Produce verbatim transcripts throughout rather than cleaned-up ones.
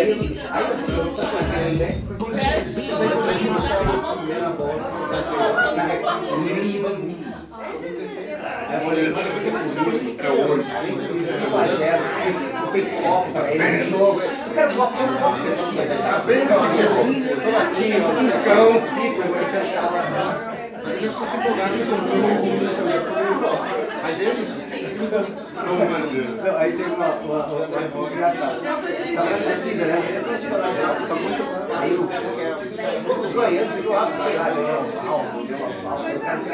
É hoje. Eu quero botar um copo. Bem mas eles estão se empolgando com mas eles aí tem uma coisa engraçada. Tá precisa, né? tá muito aí o ganhando ficou lá, foi lá, deu uma palma, deu uma palma, o cara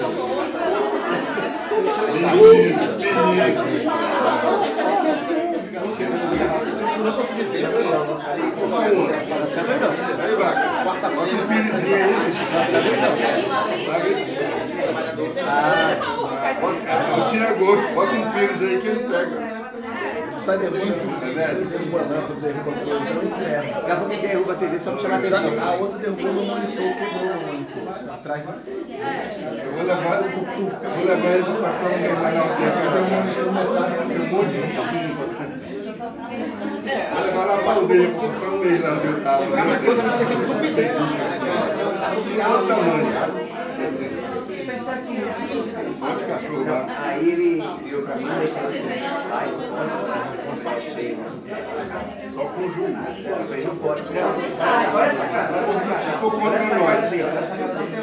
não consegui ver. Aí, Braga, quarta-feira. Um pirizinho aí. Não tira gosto. Bota um pires aí que ele pega. Sai derrubando, tá vendo? Derruba não, derruba coisa, é um inferno. Daqui a pouco ele derruba a T V só pra chamar atenção. A outra derrubou no monitor, quebrou o monitor. Atrás não. Eu vou levar, vou levar eles pra passar um mês lá na cerca. Tem um monitor mostrado, tem um monte de bichinho. Vou levar lá pra aldeia, pra passar um mês lá onde eu tava. Mas você não tem que ter tudo ideia. Associado ao tamanho. Monte de cachorro lá. Aí ele virou pra mim e falou assim, pai, não pode feio. Só com o juiz. Eu falei, não pode. Não, olha essa cara, olha essa cara. Ficou contra nós.